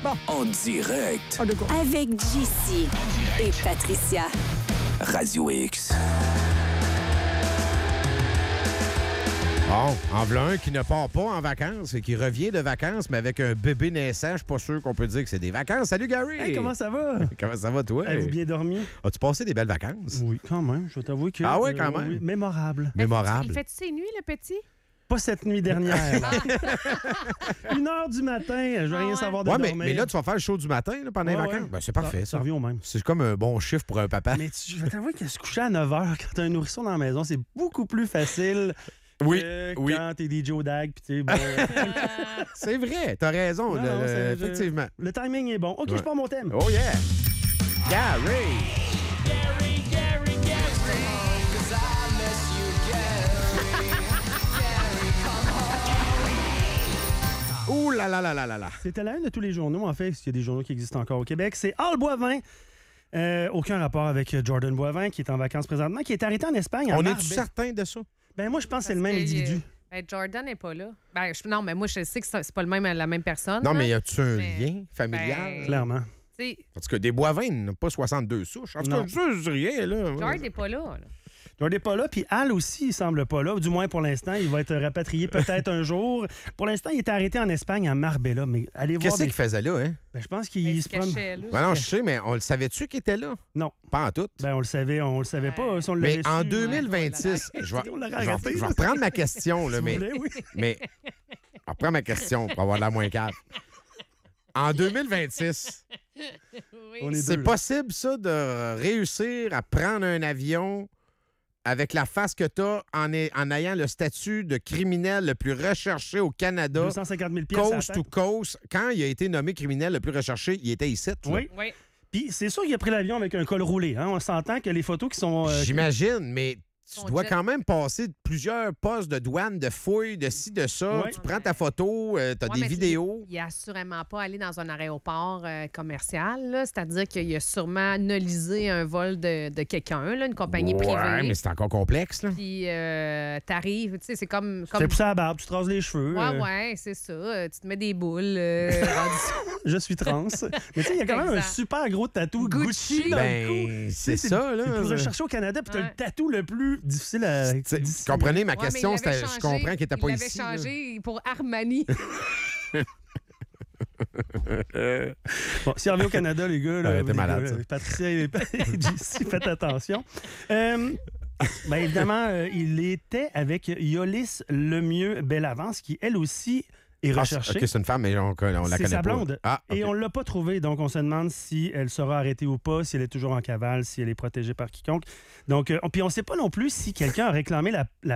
Bon. En direct. Avec JC et Patricia. Radio X. Bon, en voilà un qui ne part pas en vacances et qui revient de vacances, mais avec un bébé naissant, je suis pas sûr qu'on peut dire que c'est des vacances. Salut, Gary! Hey, comment ça va? Comment ça va, toi? Avez-vous bien dormi? As-tu passé des belles vacances? Oui, quand même. Je vais t'avouer que... Ah oui, quand même? oui, mémorable. Mémorable. Il fait-tu ses nuits, le petit? Pas cette nuit dernière. 1h du matin, je veux rien savoir de Ouais, dormir. mais là, tu vas faire le show du matin là, pendant les Ouais, vacances. ouais. Ben, c'est parfait, Ça ça. revient au même. C'est comme un bon chiffre pour un papa. Mais je vais t'avouer que se coucher à 9h quand t'as un nourrisson dans la maison, c'est beaucoup plus facile Oui, que oui. quand t'es DJ au DAG. Puis tu sais, bon, C'est vrai, t'as raison, Non, non, c'est- effectivement. le timing est bon. OK, Ouais. je pars mon thème. Oh yeah! Gary! Ouh là là là là là là! C'est à la une de tous les journaux, en fait, s'il y a des journaux qui existent encore au Québec. C'est Al Boivin. Aucun rapport avec Jordan Boivin, qui est en vacances présentement, qui est arrêté en Espagne. On en est-tu certain de ça? Ben moi, je pense que c'est le même individu. Jordan n'est pas là. Non, mais moi, je sais que c'est pas la même personne. Non, là. mais y a-tu un Mais- lien familial? ben- Clairement. Tu sais, Parce que des Boivins n'ont pas 62 souches. En tout cas, Non. je dis rien, là. Jordan n'est pas là. Jordan n'est pas là, puis Al aussi, il semble pas là. Du moins, pour l'instant, il va être rapatrié peut-être un jour. Pour l'instant, il est arrêté en Espagne, à Marbella. Mais allez voir... Qu'est-ce qu'il faisait là, hein? Ben, je pense Il qu'il se se promène... cachait, là. Ben non, je sais, mais on le savait-tu qu'il était là? Non. Pas en tout. Ben, on le savait pas. Si on l'avait Mais en su, 2026, je vais On l'aurait je vais- arrêté, je vais là. reprendre ma question, là, si vous mais, voulez, oui. mais je reprends ma question pour avoir de la moins cave. En 2026, On est c'est deux, là. possible, ça, de réussir à prendre un avion avec la face que tu as en ayant le statut de criminel le plus recherché au Canada, 250 000 piastres à la coast tête. to coast. Quand il a été nommé criminel le plus recherché, il était ici. là. Oui. Oui. Puis c'est sûr qu'il a pris l'avion avec un col roulé. Hein? On s'entend que les photos qui sont... J'imagine, mais tu Son dois jet. quand même passer plusieurs postes de douane, de fouilles, de ci, de ça. Ouais. Tu prends ta photo, tu as Ouais, des mais vidéos. Il n'est assurément pas allé dans un aéroport commercial. là. C'est-à-dire qu'il a sûrement analysé un vol de quelqu'un, là, une compagnie Ouais, privée. mais c'est encore complexe, là. Puis t'arrives, tu sais, c'est comme... Tu fais pousser la barbe, tu te rases les cheveux. Ouais, c'est ça. Tu te mets des boules. Je suis trans. Mais tu sais, il y a quand même un Exact. super gros tatou Gucci, dans le cou. Ben, c'est Tu sais, ça, là. C'est plus recherché au Canada, puis t'as Ouais. le tatou le plus difficile à... Comprenez ma Ouais, mais question, il l'avait je changé. comprends qu'il n'était pas Il ici. l'avait là. changé pour Armani. Bon, s'il revient au Canada, les gars, là, Ouais, t'es les malade, gars, ça. Patricia et JC, faites attention. Ben évidemment, il était avec Yolis Lemieux-Bellavance, qui, elle aussi, est Ah, recherchée. OK, c'est une femme, mais on la connaît C'est sa pas. blonde. Ah, Et OK. on ne l'a pas trouvée, donc on se demande si elle sera arrêtée ou pas, si elle est toujours en cavale, si elle est protégée par quiconque. Donc, puis on ne sait pas non plus si quelqu'un a réclamé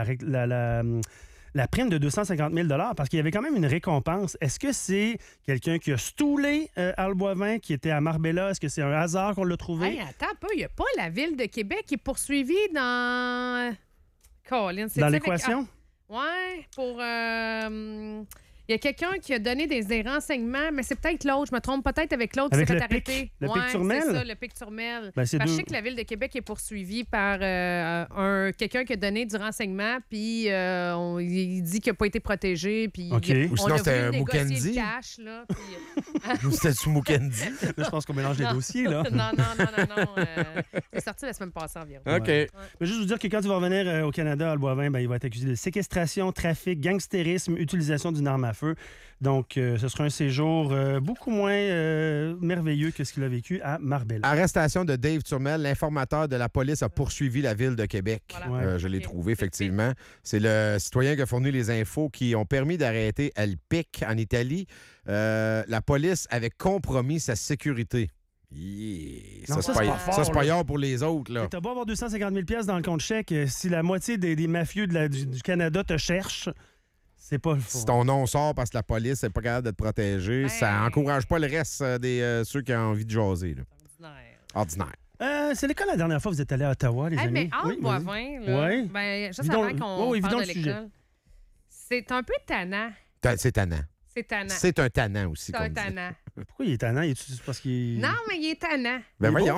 la prime de 250 000 parce qu'il y avait quand même une récompense. Est-ce que c'est quelqu'un qui a stoulé Al Boivin, qui était à Marbella? Est-ce que c'est un hasard qu'on l'a trouvé? Hey, attends un peu, il n'y a pas la ville de Québec qui est poursuivie dans... Colin, c'est Dans ça, l'équation? Ouais, pour... il y a quelqu'un qui a donné des renseignements, mais c'est peut-être l'autre. Je me trompe peut-être avec l'autre qui Avec s'est le fait arrêter. Pic? Le Pic-Turmel? C'est ça, le Pic-Turmel. Ben, c'est Parce que je deux- sais que la Ville de Québec est poursuivie par quelqu'un qui a donné du renseignement, puis il dit qu'il n'a pas été protégé, puis OK. on Ou sinon, a c'était voulu négocier Mukendi. le cash, là. Puis, Ou c'était-tu Mukendi? Là, je pense qu'on mélange les dossiers, là. non. C'est sorti la semaine passée environ. OK. Mais juste vous dire que quand il va revenir au Canada, Al Boivin, ben, il va être accusé de séquestration, trafic, gangstérisme, utilisation d'une arme à feu. Donc, ce sera un séjour beaucoup moins merveilleux que ce qu'il a vécu à Marbella. Arrestation de Dave Turmel, l'informateur de la police a poursuivi la ville de Québec. Voilà. Ouais. Je l'ai Ok. trouvé, effectivement. C'est le citoyen qui a fourni les infos qui ont permis d'arrêter El Pic en Italie. La police avait compromis sa sécurité. Yeah. Non, ça, c'est pas fort, ça, c'est pas là. yard pour les autres, là. T'as beau avoir 250 000 dans le compte chèque, si la moitié des mafieux du Canada te cherchent, c'est pas le fond. Si ton nom sort parce que la police n'est pas capable de te protéger, Ben- ça encourage pas le reste des ceux qui ont envie de jaser. Là. Ordinaire. Ordinaire. C'est l'école la dernière fois que vous êtes allé à Ottawa, les Hey, amis? mais Al Oui, vas-y. Boivin, là, Ouais. ben, juste Vidons- avant qu'on oui, vidons parle de le sujet. l'école, c'est un peu tannant. C'est tannant. C'est tannant. C'est un tannant aussi, C'est comme un dit. tannant. Pourquoi il est tannant? Il est parce qu'il... Non, mais il est tannant. Ben Il est voyons.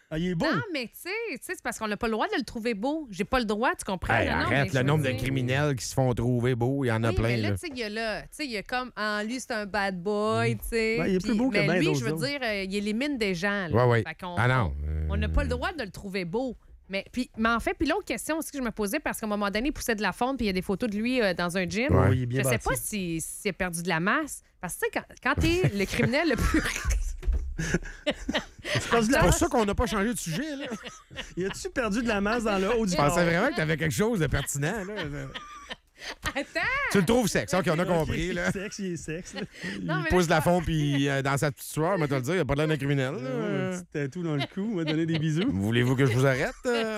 Ah, il est beau. Non, mais tu sais, c'est parce qu'on n'a pas le droit de le trouver beau. J'ai pas le droit, tu comprends? Hey, Non, non, arrête, mais le je nombre veux de dire- criminels qui se font trouver beaux, il y en a Oui, plein. mais là, Là. tu sais, il y a comme, lui, c'est un bad boy, tu sais. Ben, il est plus beau que mais ben lui, d'autres je veux autres. dire, il élimine des gens. Là. Ouais, ouais. Fait qu'on- Ah non. On n'a pas le droit de le trouver beau. Mais en fait, puis l'autre question aussi que je me posais, parce qu'à un moment donné, il poussait de la fonte, puis il y a des photos de lui dans un gym. Ouais. Oui, il est bien Je sais bâti. pas s'il a perdu de la masse. Parce que, tu sais, quand t'es le criminel le plus... Tu penses de C'est la pour masse? ça qu'on n'a pas changé de sujet. Là. Y a-tu perdu de la masse dans le haut du Je corps? pensais vraiment que tu avais quelque chose de pertinent. Là. Attends! Tu le trouves sexe, OK, on a compris. Il Là. est sexe, il est sexe. là. Non, Il mais pousse de là, la fond puis dans sa petite soirée, on va te le dire, il n'a pas l'air d'un criminel. là. Un petit tatou dans le cou, on va donner des bisous. Voulez-vous que je vous arrête?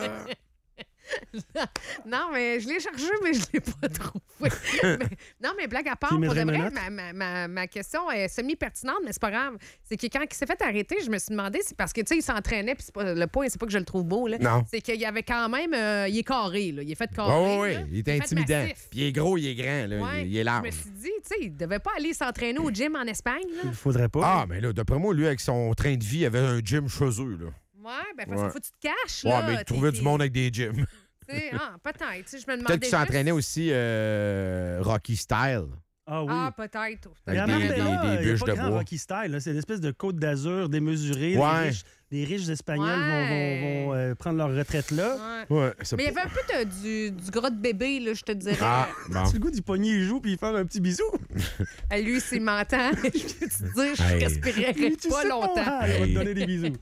Non, mais je l'ai cherché, mais je l'ai pas trouvé. Non, mais blague à part, Tu y pour de mettrais vrai, une ma question est semi-pertinente, mais c'est pas grave. C'est que quand il s'est fait arrêter, je me suis demandé, c'est parce que, tu sais, il s'entraînait, puis le point, c'est pas que je le trouve beau, là. Non. C'est qu'il y avait quand même... il est carré, là. Il est fait carré. Oui, oui, là. il est fait intimidant. massif. Puis il est gros, il est grand, là. Ouais. Il est Je large. me suis dit, tu sais, il devait pas aller s'entraîner au gym en Espagne, là. Il faudrait pas. Ah, mais là, d'après moi, lui, avec son train de vie, il avait un gym chez eux. Là. Ouais, ben parce Ouais. qu'il faut que tu te caches, Ouais, là. mais il trouvait du monde avec des gyms. Peut-être. Tu sais, je me demandais Peut-être qu'il s'entraînait juste- aussi Rocky Style. Ah oui. Ah, peut-être. Avec Mais en des- même des- temps, des il y a bûches pas de grand bois. Rocky Style, là. C'est une espèce de côte d'Azur démesurée. Ouais. Les riches Espagnols Ouais. vont prendre leur retraite là. Ouais. Ouais, c'est Mais il y avait un peu du gras de bébé, là, je te dirais. Ah, bon. Tu le goût d'y pogner les joues puis y faire un petit bisou. Lui, s'il m'entend, je peux te dire, je Hey. respirerais Tu pas sais longtemps. pas, elle va te donner des bisous.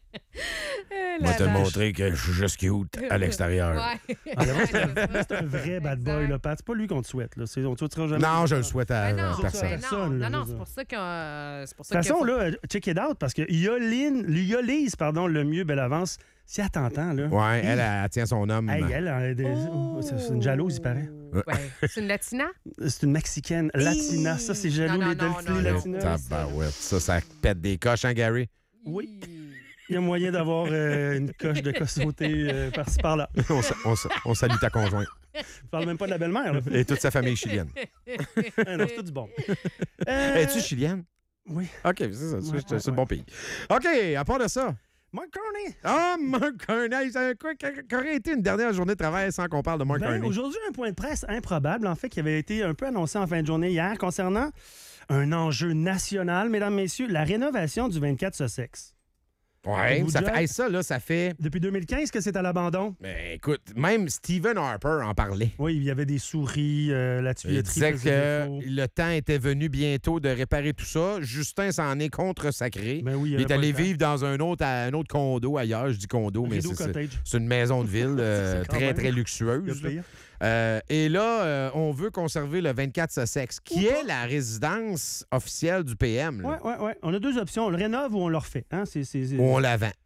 Eh Moi, là te là. montrer que je suis juste cute à l'extérieur. Ouais. Ah, d'abord, c'est un vrai bad boy, là, Pat. C'est pas lui qu'on te souhaite. Là. On te souhaitera jamais. Non, je le souhaite à Ben non, personne. ben Personne, là, non, je veux c'est dire. pour ça que... c'est pour De ça toute façon, que- là, check it out, parce que Yolise, le mieux, belle avance, si elle t'entend, là. Ouais, elle tient son homme. Hey, c'est une jalouse, il paraît. Ouais. C'est une latina? C'est une Mexicaine. Latina, ça, c'est jaloux, Non, les non, delphines non, non. latinas. Tabarouette. Ça pète des coches, hein, Gary? Oui. Il y a moyen d'avoir une coche de sauter par-ci, par-là. On salue ta conjointe Je parle même pas de la belle-mère, là. et toute sa famille chilienne. Ah non, c'est tout du bon. Es-tu chilienne? Oui. OK, c'est ça. Ouais, C'est le bon pays. OK, à part de ça. Mark Carney. Ah, Mark Carney. Qu'aurait été une dernière journée de travail sans qu'on parle de Mark Ben, Carney? aujourd'hui, un point de presse improbable, en fait, qui avait été un peu annoncé en fin de journée hier concernant un enjeu national, mesdames, messieurs, la rénovation du 24 Sussex. Ouais, Vous ça job? fait, hey, ça fait... Depuis 2015 que c'est à l'abandon. Ben, écoute, même Stephen Harper en parlait. Oui, il y avait des souris, la Il tuyauterie disait faisait que défaut. le temps était venu bientôt de réparer tout ça. Justin s'en est contre-sacré. Ben oui, Il avait est pas allé le temps. vivre dans un autre condo ailleurs. Je dis condo, mais Rideau Cottage. c'est une maison de ville C'est quand très, même. très Il y a luxueuse. pire. Et là, on veut conserver le 24 Sussex, qui est la résidence officielle du PM. là, Ouais. On a deux options. On le rénove ou on le refait. Hein? où on la vend.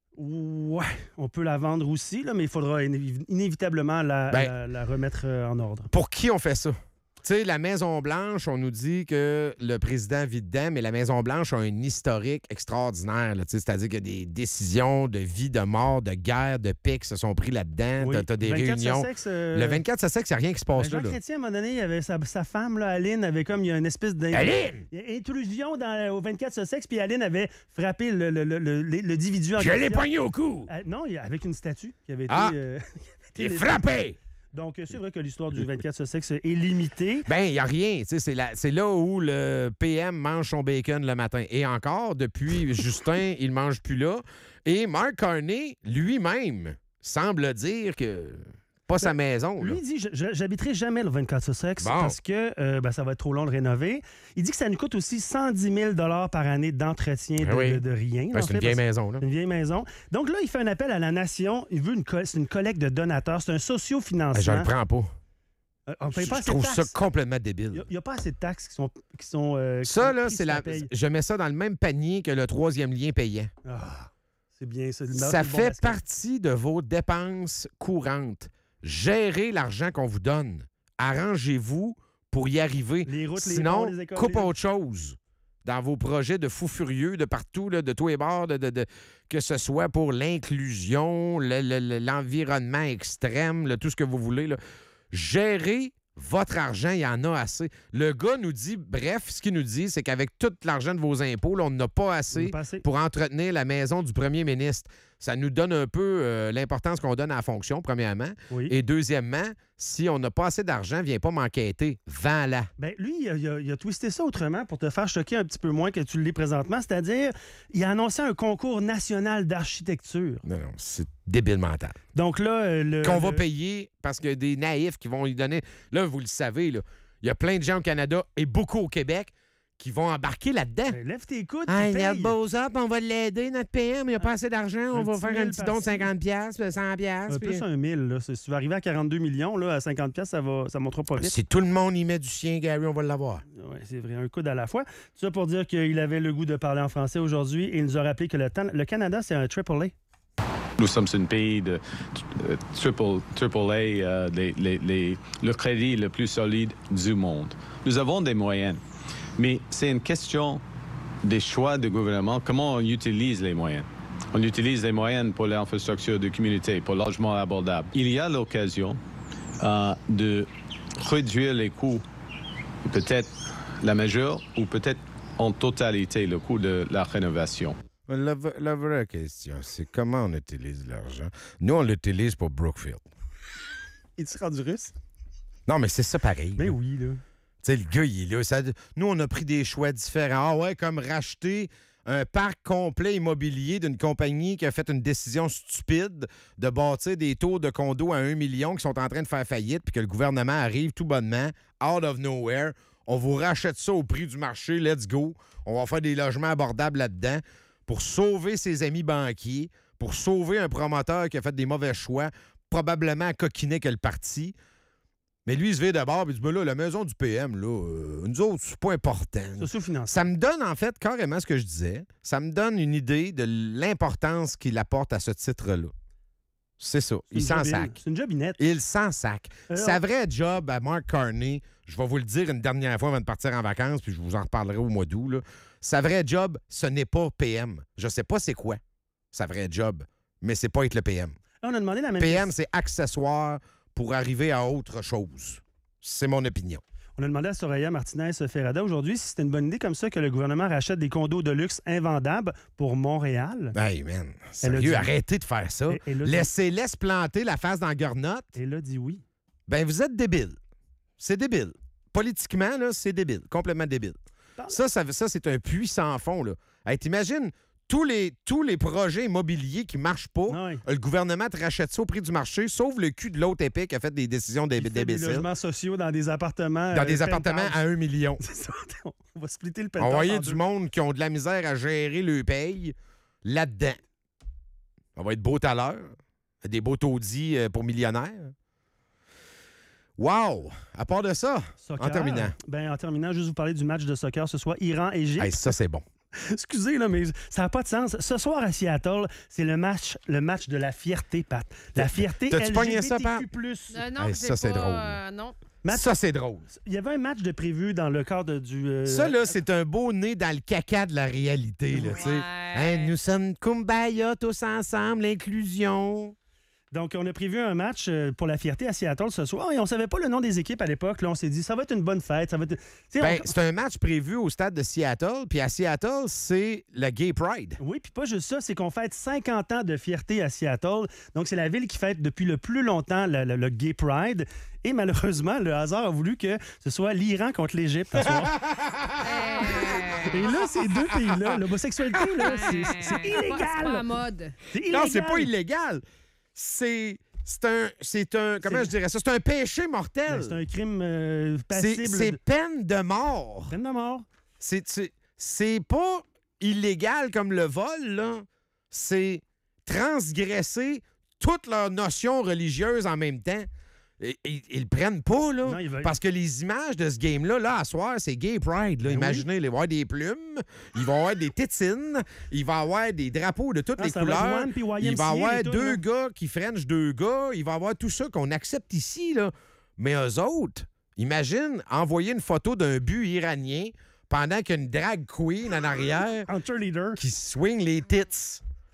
Ouais, on peut la vendre aussi, là, mais il faudra inévitablement la remettre en ordre. Pour qui on fait ça? Tu sais, la Maison-Blanche, on nous dit que le président vit dedans, mais la Maison-Blanche a un historique extraordinaire. Là, tu sais, c'est-à-dire qu'il y a des décisions de vie, de mort, de guerre, de paix qui se sont pris là-dedans. Oui. T'as des 24 réunions. Sussex, Le 24 Sussex, il n'y a rien qui se passe Jean là. Chrétien, à un moment donné, il avait sa femme, là, Aline, avait comme il y a une espèce Aline! d'intrusion au 24 Sussex, puis Aline avait frappé l'individu en Je l'ai question. pogné au cou! Non, avec une statue qui avait été... Ah! qui Il avait est été- frappé! Donc, c'est vrai que l'histoire du 24 Sussex est limitée. Ben, il n'y a rien. Tu sais, c'est là où le PM mange son bacon le matin. Et encore, depuis Justin, il ne mange plus là. Et Mark Carney, lui-même, semble dire que pas sa maison. là. Lui, il dit j'habiterai jamais le 24 Sussex Bon. parce que ça va être trop long de rénover. Il dit que ça nous coûte aussi 110 000 par année d'entretien Ben oui. de rien. Ben, en c'est fait, une vieille parce- maison. Là. Une vieille maison. Donc là, il fait un appel à la nation. Il veut c'est une collecte de donateurs. C'est un Ben, socio-financement. je le prends pas. On paye pas Je assez de trouve taxes. ça complètement Il débile. n'y a pas assez de taxes qui sont qui Ça, sont là, prises c'est sur la. paye. Je mets ça dans le même panier que le troisième lien payant. Ah, c'est bien ça. Ça fait partie de vos dépenses courantes. Gérez l'argent qu'on vous donne. Arrangez-vous pour y arriver. Les routes, les Sinon, ponts, les écoles, coupe les- autre chose dans vos projets de fous furieux de partout, là, de tous les bords, que ce soit pour l'inclusion, l'environnement extrême, là, tout ce que vous voulez. Là. Gérez votre argent, il y en a assez. Le gars nous dit, bref, ce qu'il nous dit, c'est qu'avec tout l'argent de vos impôts, là, on n'a pas On assez a pas assez. pour entretenir la maison du premier ministre. ça nous donne un peu l'importance qu'on donne à la fonction, premièrement. Oui. Et deuxièmement, si on n'a pas assez d'argent, viens pas m'enquêter. Vends-la. Ben, lui, il a twisté ça autrement pour te faire choquer un petit peu moins que tu l'es présentement. C'est-à-dire, il a annoncé un concours national d'architecture. Non, c'est débile mental. Donc là, Qu'on va payer parce qu'il y a des naïfs qui vont lui donner. Là, vous le savez, là, il y a plein de gens au Canada et beaucoup au Québec qui vont embarquer là-dedans. Ben, lève tes coudes, Hey, tu Ned payes. Bozop, on va l'aider, notre PM. Il n'y a pas assez d'argent. On Un va petit faire un 1000 petit don de par-ci. 50$, puis 100$. Plus un 1000, là. Si tu vas arriver à 42 millions, là, à 50$, ça ne montera pas vite. Si tout le monde y met du sien, Gary, on va l'avoir. Oui, c'est vrai, un coude à la fois. Tout ça pour dire qu'il avait le goût de parler en français aujourd'hui et il nous a rappelé que le Canada, c'est un AAA. Nous sommes un pays de AAA, le crédit le plus solide du monde. Nous avons des moyens, mais c'est une question des choix du gouvernement, comment on utilise les moyens. On utilise les moyens pour l'infrastructure de communauté, pour le logement abordable. Il y a l'occasion de réduire les coûts, peut-être la majeure ou peut-être en totalité le coût de la rénovation. La vraie question, c'est comment on utilise l'argent. Nous, on l'utilise pour Brookfield. Il sera du russe? Non, mais c'est ça pareil. Ben oui, là. Tu sais, le gars, il est là. Nous, on a pris des choix différents. Ah ouais, comme racheter un parc complet immobilier d'une compagnie qui a fait une décision stupide de bâtir des tours de condos à 1 million qui sont en train de faire faillite, puis que le gouvernement arrive tout bonnement, out of nowhere. On vous rachète ça au prix du marché, let's go. On va faire des logements abordables là-dedans pour sauver ses amis banquiers, pour sauver un promoteur qui a fait des mauvais choix, probablement coquiné que le parti. Mais lui, il se vire d'abord et il dit, ben là, la maison du PM, là, nous autres, c'est pas important. Socio-financier. Ça me donne, en fait, carrément ce que je disais. Ça me donne une idée de l'importance qu'il apporte à ce titre-là. C'est ça. Il s'en sac. C'est une jobinette. Il s'en sac. Sa vraie job à Mark Carney, je vais vous le dire une dernière fois avant de partir en vacances, puis je vous en reparlerai au mois d'août, là. Sa vraie job, ce n'est pas PM. Je sais pas c'est quoi, sa vraie job, mais c'est pas être le PM. On a demandé la même PM, question. c'est accessoire pour arriver à autre chose. C'est mon opinion. On a demandé à Soraya Martinez-Ferrada aujourd'hui si c'était une bonne idée comme ça que le gouvernement rachète des condos de luxe invendables pour Montréal. Hey, man, Elle a sérieux, dit- arrêtez de faire ça. Laissez-les planter la face dans la gornotte. Elle a dit oui. Ben, vous êtes débile. C'est débile. Politiquement, là, c'est débile. Complètement débile. Ça, c'est un puits sans fond, là. Hey, t'imagines, tous les projets immobiliers qui ne marchent pas, Ouais. le gouvernement te rachète ça au prix du marché, sauf le cul de l'autre épée qui a fait des décisions Il fait des d'imbéciles. logements sociaux dans des appartements. Dans des appartements à 1 million. C'est ça. On va splitter le penthouse. Envoyer en du deux. monde qui ont de la misère à gérer le paye là-dedans. On va être beau tout à l'heure. Des beaux taudis pour millionnaires. Wow! À part de ça, Soccer. en terminant. Ben, en terminant, juste vous parler du match de soccer ce soir, Iran-Égypte. Hey, ça, c'est bon. Excusez, là, mais ça n'a pas de sens. Ce soir à Seattle, c'est le match de la fierté, Pat. La fierté T'as-tu pogné ça, LGBTQ+. Non, Hey, j'ai ça, c'est pas, drôle. non. Match- Ça, c'est drôle. Il y avait un match de prévu dans le cadre du... Ça, là, c'est un beau nez dans le caca de la réalité, là, tu sais. Ouais. Hey, nous sommes kumbaya tous ensemble, l'inclusion. Donc, on a prévu un match pour la fierté à Seattle ce soir et on savait pas le nom des équipes à l'époque. Là, on s'est dit, ça va être une bonne fête. Ça va être... Tu sais, Ben, on- c'est un match prévu au stade de Seattle, puis à Seattle, c'est le Gay Pride. Oui, puis pas juste ça, c'est qu'on fête 50 ans de fierté à Seattle. Donc, c'est la ville qui fête depuis le plus longtemps le Gay Pride. Et malheureusement, le hasard a voulu que ce soit l'Iran contre l'Égypte ce soir. Et là, ces deux pays-là, l'homosexualité, là, c'est C'est pas illégal. en mode. C'est illégal. Non, c'est pas illégal. C'est un comment je dirais ça? C'est un péché mortel. Ben, c'est un crime C'est passible. peine de mort. Peine de mort. C'est pas illégal comme le vol, là. C'est transgresser toutes leurs notions religieuses en même temps. Ils le prennent pas, là. Non, ils veulent- Parce que les images de ce game-là, là, à soir, c'est Gay Pride. Là. Ben Imaginez, il va y avoir des plumes, il va y avoir des tétines, il va y avoir des drapeaux de toutes Ah, les ça va être couleurs. One puis YMCA Il va y avoir et tout, deux là. gars qui frenchent deux gars. Il va y avoir tout ça qu'on accepte ici, là. Mais eux autres, imagine envoyer une photo d'un but iranien pendant qu'il y a une drag queen en arrière Un cheerleader. qui swing les tits.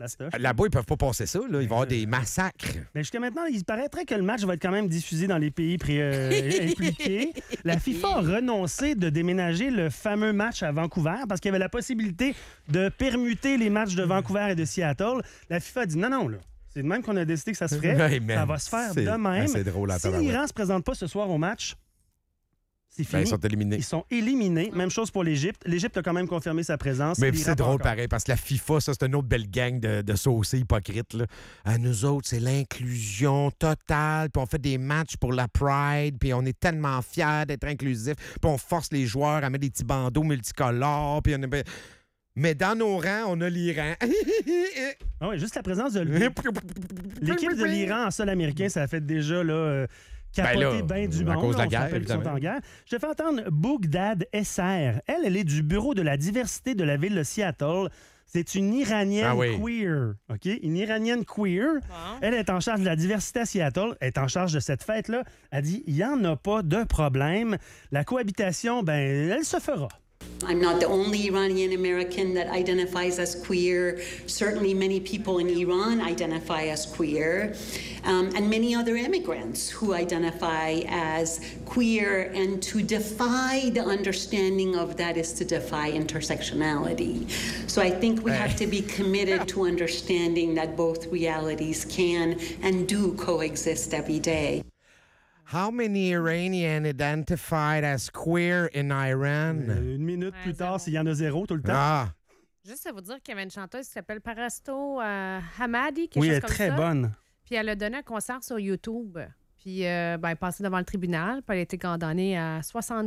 plastoche. Là-bas, ils peuvent pas passer ça. Là. Il va y avoir des massacres. Mais jusqu'à maintenant, il paraîtrait que le match va être quand même diffusé dans les pays impliqués. La FIFA a renoncé de déménager le fameux match à Vancouver parce qu'il y avait la possibilité de permuter les matchs de Vancouver et de Seattle. La FIFA a dit non, là. C'est de même qu'on a décidé que ça se ferait. Hey, man, ça va se faire de même. C'est drôle à Si l'Iran ne se présente pas ce soir au match, c'est fini. Ben, ils sont éliminés. Ils sont éliminés. Même chose pour l'Égypte. L'Égypte a quand même confirmé sa présence. Mais l'Iran c'est pas drôle encore. pareil, parce que la FIFA, ça, c'est une autre belle gang de saucés hypocrites. Là. À nous autres, c'est l'inclusion totale, puis on fait des matchs pour la Pride, puis on est tellement fiers d'être inclusifs, puis on force les joueurs à mettre des petits bandeaux multicolores, puis on est... Mais dans nos rangs, on a l'Iran. Ah ouais, juste la présence de l'équipe de l'Iran en sol américain, ça a fait déjà là, capoter bien du à monde. cause de la On se guerre, rappelle qu'ils sont évidemment. en guerre. Je te fais entendre Bougdad Esser. Elle est du bureau de la diversité de la ville de Seattle. C'est une Iranienne Ah oui. queer. OK? Une Iranienne queer. Elle est en charge de la diversité à Seattle. Elle est en charge de cette fête-là. Elle dit, il n'y en a pas de problème. La cohabitation, ben, elle se fera. I'm not the only Iranian American that identifies as queer. Certainly, many people in Iran identify as queer, and many other immigrants who identify as queer. And to defy the understanding of that is to defy intersectionality. So I think we have to be committed to understanding that both realities can and do coexist every day. How many Iranians identified as queer in Iran? Une minute plus tard, zéro. s'il y en a zéro tout le temps. Ah, Juste à vous dire qu'il y avait une chanteuse qui s'appelle Parasto Hamadi, quelque Oui, elle chose est comme très ça. bonne. Puis elle a donné un concert sur YouTube. Puis elle est passée devant le tribunal. Puis elle a été condamnée à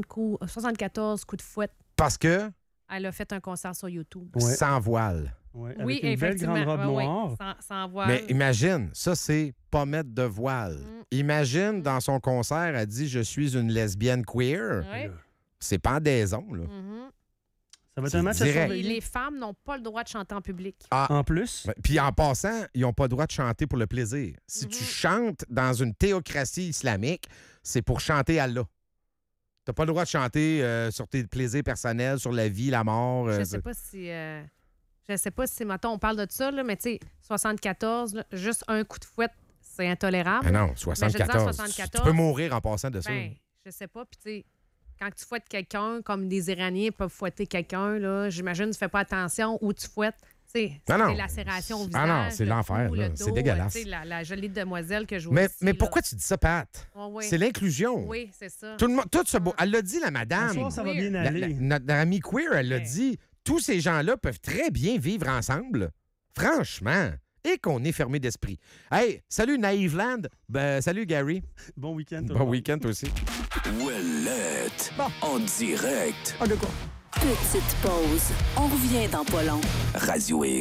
74 coups de fouette. parce que Elle a fait un concert sur YouTube. Ouais. sans voile. Ouais, Oui, avec une belle effectivement. grande robe Ouais, noire. sans voile. Mais imagine, ça, c'est pas mettre de voile. Imagine, dans son concert, elle dit « Je suis une lesbienne queer Ouais. C'est pendaison, là. Mhm. Ça va être C'est un match à direct. Et surveiller. les femmes n'ont pas le droit de chanter en public. En plus, Puis en passant, ils n'ont pas le droit de chanter pour le plaisir. Si tu chantes dans une théocratie islamique, c'est pour chanter Allah. Tu n'as pas le droit de chanter sur tes plaisirs personnels, sur la vie, la mort. Je sais pas si... je sais pas si, mettons, on parle de ça, là, mais tu sais, 74, là, juste un coup de fouette, c'est intolérable. Ah non, Mais je veux 74. dire, 74, Tu peux mourir en passant de ça. Ben, je sais pas. Puis, tu sais, quand tu fouettes quelqu'un, comme des Iraniens peuvent fouetter quelqu'un, là, j'imagine que tu fais pas attention où tu fouettes. Tu sais, Non, non. des lacérations au visage. Ah non, c'est le l'enfer, cou, là. le C'est dos, dégueulasse. tu sais, la jolie demoiselle que je vois Mais, ici, mais là. pourquoi tu dis ça, Pat? Oh, oui. C'est l'inclusion. Oui, c'est ça. Tout le monde, tout ce beau. Elle l'a dit, la madame. ce soir, ça va queer. bien La- aller. notre amie queer, elle l'a Ouais. dit. Tous ces gens-là peuvent très bien vivre ensemble. Franchement. Et qu'on est fermé d'esprit. Hey, salut Naïve Land. Ben, salut Gary. Bon week-end. tout le Bon monde. week-end toi aussi. Ouellette. En direct. Petite pause. On revient dans pas long. Radio X.